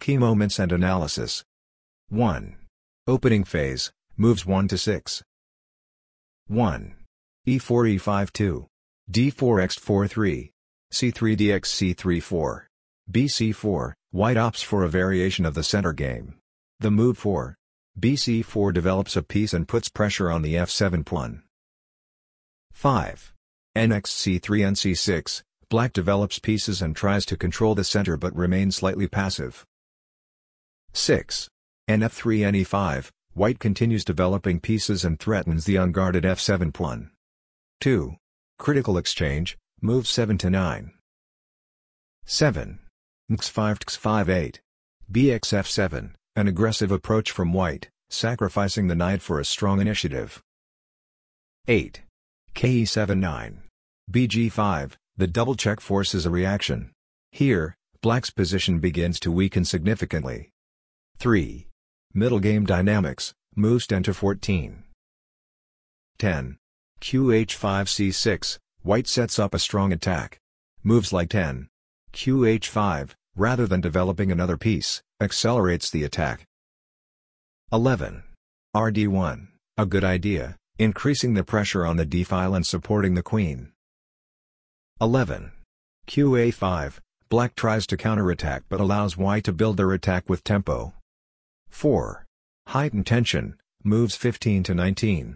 Key moments and analysis. 1. Opening phase, moves 1 to 6. 1. e4 e5 2. d4 x4 3. c3 dx c3 4. bc4, white opts for a variation of the center game. The move 4. bc4 develops a piece and puts pressure on the f7 pawn. 5. nx c3 nc6, black develops pieces and tries to control the center but remains slightly passive. 6. nf3 ne5, white continues developing pieces and threatens the unguarded f7 pawn. 2. Critical exchange, moves 7 to 9. 7. nx5 tx5 8. bx f7, an aggressive approach from white, sacrificing the knight for a strong initiative. 8. ke7 9. bg5, the double check forces a reaction. Here, black's position begins to weaken significantly. 3. Middle game dynamics, moves 10 to 14. 10. qh5 c6, white sets up a strong attack. Moves like 10. qh5, rather than developing another piece, accelerates the attack. 11. rd1, a good idea, increasing the pressure on the d-file and supporting the queen. 11. qa5, black tries to counterattack but allows white to build their attack with tempo. 4. Heightened tension, moves 15 to 19.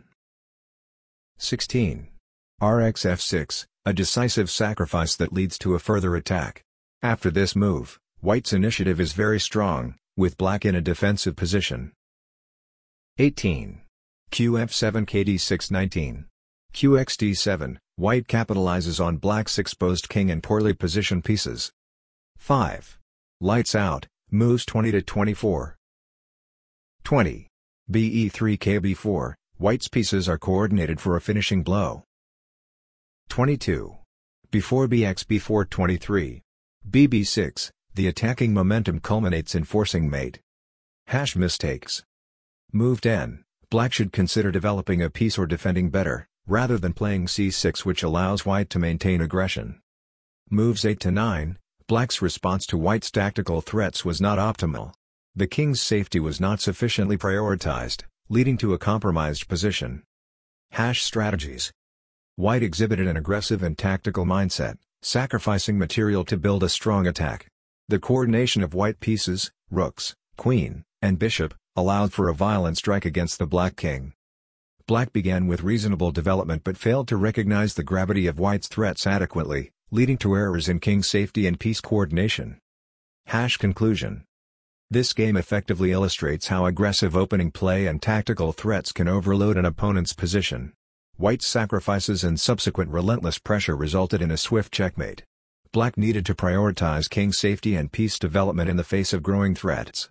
16. rx f6, a decisive sacrifice that leads to a further attack. After this move, white's initiative is very strong, with black in a defensive position. 18. qf7 kd6 19. qxd7, white capitalizes on black's exposed king and poorly positioned pieces. 5. Lights out, moves 20 to 24. 20. be3 kb4, white's pieces are coordinated for a finishing blow. 22. Before bx b4 23. bb6, the attacking momentum culminates in forcing mate. Mistakes. Move 10, black should consider developing a piece or defending better, rather than playing c6 which allows white to maintain aggression. Moves 8 to 9, black's response to white's tactical threats was not optimal. The king's safety was not sufficiently prioritized, leading to a compromised position. Strategies. White exhibited an aggressive and tactical mindset, sacrificing material to build a strong attack. The coordination of white pieces, rooks, queen, and bishop, allowed for a violent strike against the black king. Black began with reasonable development but failed to recognize the gravity of white's threats adequately, leading to errors in king's safety and piece coordination. Conclusion. This game effectively illustrates how aggressive opening play and tactical threats can overload an opponent's position. White's sacrifices and subsequent relentless pressure resulted in a swift checkmate. Black needed to prioritize king's safety and piece development in the face of growing threats.